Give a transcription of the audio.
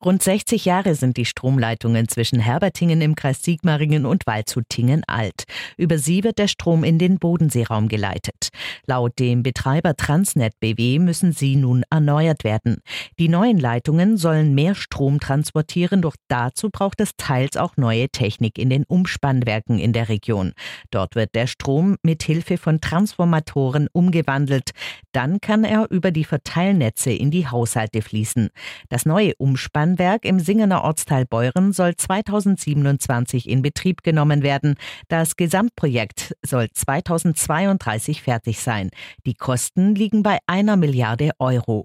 Rund 60 Jahre sind die Stromleitungen zwischen Herbertingen im Kreis Sigmaringen und Waldshut-Tiengen alt. Über sie wird der Strom in den Bodenseeraum geleitet. Laut dem Betreiber Transnet BW müssen sie nun erneuert werden. Die neuen Leitungen sollen mehr Strom transportieren, doch dazu braucht es teils auch neue Technik in den Umspannwerken in der Region. Dort wird der Strom mit Hilfe von Transformatoren umgewandelt. Dann kann er über die Verteilnetze in die Haushalte fließen. Das neue Umspannwerk im Singener Ortsteil Beuren soll 2027 in Betrieb genommen werden. Das Gesamtprojekt soll 2032 fertig sein. Die Kosten liegen bei 1 Milliarde Euro.